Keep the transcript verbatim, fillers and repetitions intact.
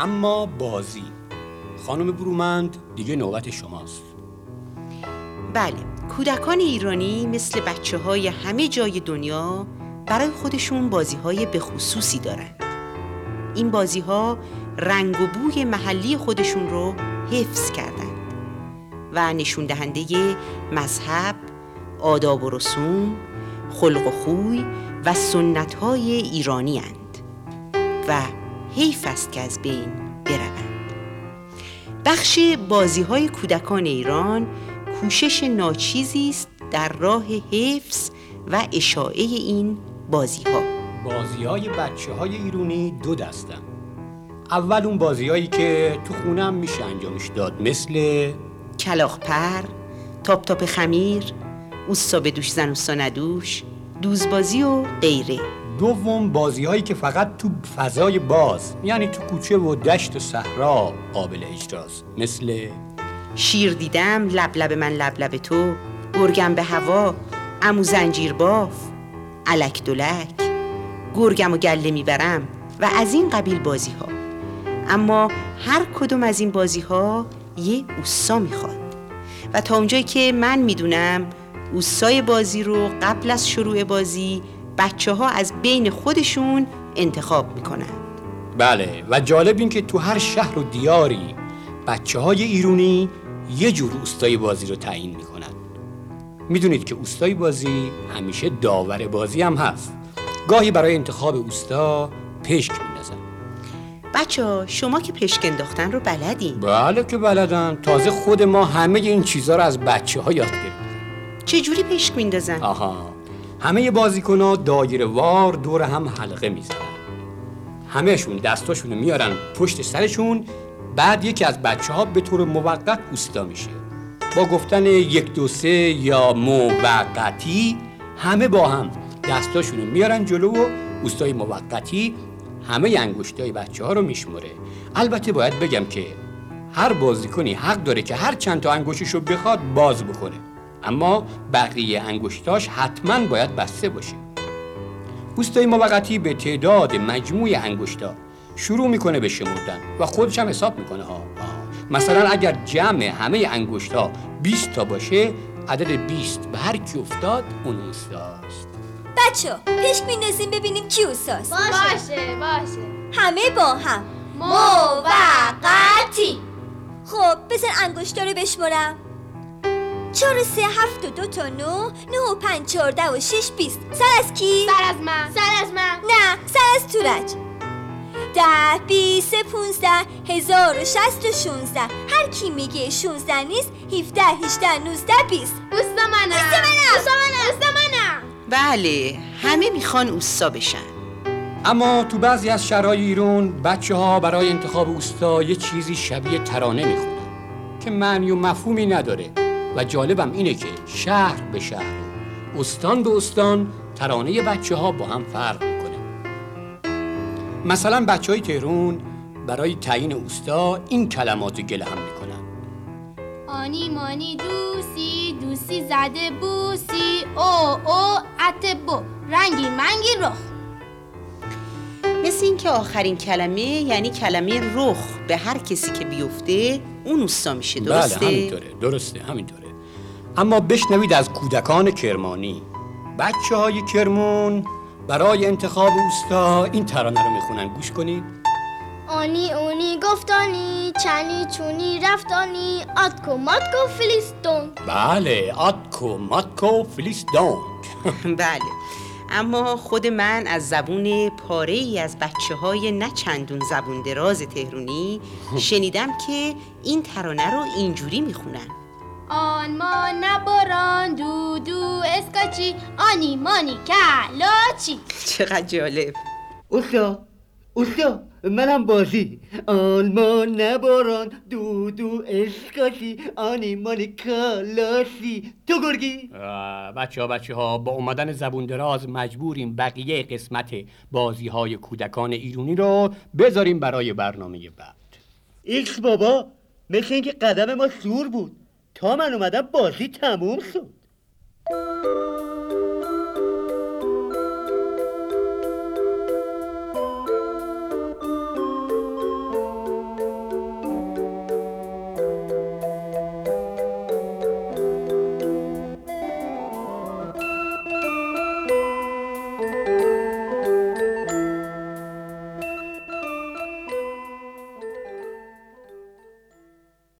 اما بازی. خانم برومند دیگه نوبت شماست. بله، کودکان ایرانی مثل بچه های همه جای دنیا برای خودشون بازی های به خصوصی دارن. این بازی ها رنگ و بوی محلی خودشون رو حفظ کردند و نشون دهنده مذهب، آداب و رسوم، خلق و خوی و سنت های ایرانی اند و حیف است که از بین بروند. بخش بازی های کودکان ایران کوشش ناچیزی است در راه حفظ و اشاعه این بازی ها. بازی های بچه های ایرانی دو دستن. اول اون بازی هایی که تو خونم میشه انجامش داد، مثل کلاغ پر، تاپ تاپ خمیر، اوستا بدوش زن اوستا ندوش، دوزبازی و غیره. دوم بازی هایی که فقط تو فضای باز، یعنی تو کوچه و دشت و صحرا قابل اجراست، مثل شیر دیدم لب لب من لب لب تو، گرگم به هوا، عمو زنجیر باف، الک دلک، گرگم و گله میبرم و از این قبیل بازی ها. اما هر کدوم از این بازی ها یه اوستا میخواد و تا اونجایی که من میدونم اوستای بازی رو قبل از شروع بازی بچه ها از بین خودشون انتخاب میکنن. بله، و جالب این که تو هر شهر و دیاری بچه های ایرانی یه جور اوستای بازی رو تعیین میکنن. میدونید که اوستای بازی همیشه داور بازی هم هست. گاهی برای انتخاب اوستا پشک میندازن. بچه ها شما که پشک انداختن رو بلدین؟ بله که بلدن. تازه خود ما همه این چیزا رو از بچه ها یاد گرفتیم. چجوری پشک میندازن؟ آها، همه بازیکن‌ها دایره وار دور هم حلقه میزنن. همهشون دستاشونو میارن پشت سرشون. بعد یکی از بچه‌ها به طور موقت اوستا میشه. با گفتن یک دو سه یا موقتی همه با هم دستاشونو میارن جلو و اوستای موقتی همه انگشتای بچه‌ها رو میشمره. البته باید بگم که هر بازیکنی حق داره که هر چند تا انگشتشو بخواد باز بکنه، اما بقیه انگشتاش حتما باید بسته باشه. اوستای موقتی به تعداد مجموع انگشتا شروع میکنه به شمردن و خودش هم حساب میکنه ها. مثلا اگر جمع همه انگشتا بیست تا باشه، عدد بیست به هر کی افتاد اون اوستاست. بچه پشک میندازیم ببینیم کی اوستاست. باشه باشه باشه همه با هم موقتی. خب بزن انگشتا رو بشمرم. چهار و سه هفت و دو تا نو، نه و پنج چهارده و شش بیست. سر از کی؟ سر از من. سر از من. نه، سر از تورج. ده بیست پونزده هزار و شست و شونزده. هر کی میگه شونزده نیست هفده هشده نوزده بیست. اوستا منم. اوستا منم. اوستا منم. اوستا منم. بله، همه میخوان اوستا بشن. اما تو بعضی از شهرهای ایران بچه ها برای انتخاب اوستا یه چیزی شبیه ترانه میخونن که معنی و مفهومی نداره و جالبم اینه که شهر به شهر، استان به استان ترانه بچه ها با هم فرق میکنه. مثلا بچه های تهران برای تعیین اوستا این کلمات گله هم میکنن: آنی مانی دوسی دوسی زده بوسی او او اتبو رنگی منگی رخ. مثل این که آخرین کلمه یعنی کلمه رخ به هر کسی که بیفته اون اوستا میشه. درسته؟ بله همینطوره، درسته همینطوره. اما بشنوید از کودکان کرمانی. بچه های کرمون برای انتخاب اوستا این ترانه رو میخونن، گوش کنید. آنی اونی گفتانی چنی چونی رفتانی آتکو ماتکو فلیستون. بله، آتکو ماتکو فلیستون. بله، اما خود من از زبون پاره ای از بچه های نه چندون زبون دراز تهرونی شنیدم که این ترانه رو اینجوری میخونن: آن ما نباران دو دو اسکاچی آنی مانی کلاچی. چقدر جالب. اوستا اوستا منم بازی. آلمان نباران دو دو اسکاچی آنی مانی کلاسی. تو گرگی؟ بچه ها بچه ها با اومدن زبون دراز مجبوریم بقیه قسمت بازی های کودکان ایرانی رو بذاریم برای برنامه بعد. ایکس بابا، مثل اینکه قدم ما سور بود. تا من اومدم بازی تموم شد.